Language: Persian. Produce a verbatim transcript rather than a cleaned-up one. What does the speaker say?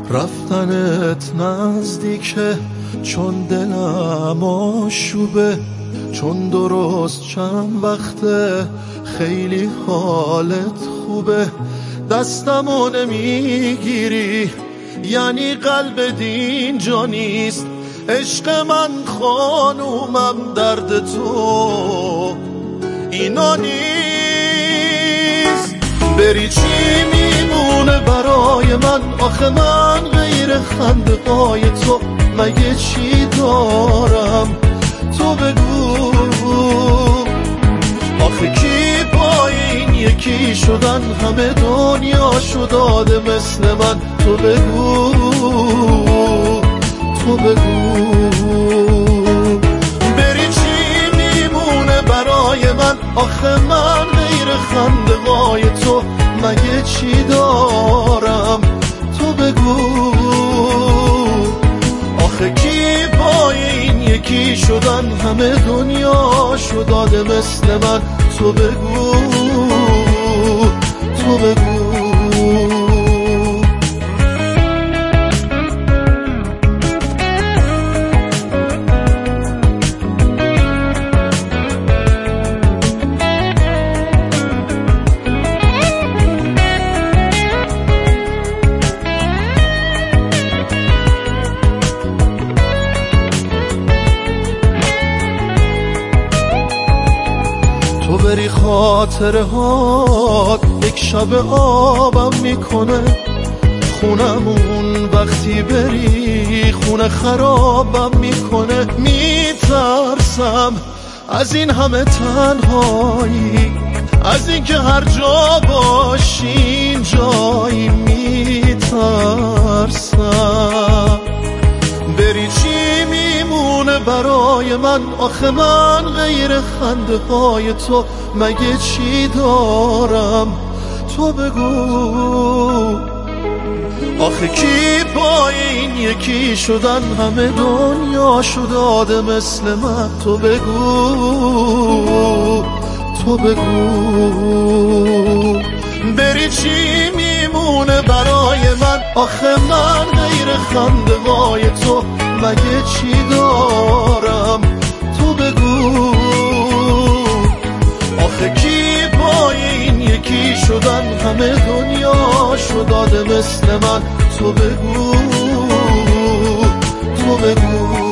رفتنت نزدیکه چون دلم آشوبه، چون درست چند وقته خیلی حالت خوبه. دستمو نمیگیری یعنی قلب دین جا نیست، عشق من خانومم درد تو اینا نیست. بری چی میمونه برای من؟ آخه من غیر خنده‌های تو مگه چی دارم؟ تو بگو آخه کی با این یکی شدن همه دنیا شو داده مثل من؟ تو بگو تو بگو بری چی میمونه برای من؟ آخه من غیر خنده‌های تو مگه چی دارم؟ تو بگو آخه کی با این یکی شدن همه دنیا شو داده مثل من؟ تو بگو تو بگو تو بری خاطره هات یک شب آبم میکنه، خونمون وقتی بری خونه خرابم میکنه. میترسم از این همه تنهایی، از این که هر جا باشین جایی. میترسم بری چی میمونه برای من؟ آخه من غیر خنده های تو مگه چی دارم؟ تو بگو آخه کی با این یکی شدن همه دنیا شو داده مثل من؟ تو بگو تو بگو بری چی میمونه برای من؟ آخه من غیر خنده های تو مگه چی دارم؟ تو بگو آخه کی با این یکی شدن همه دنیا شو داده مثل من؟ تو بگو تو بگو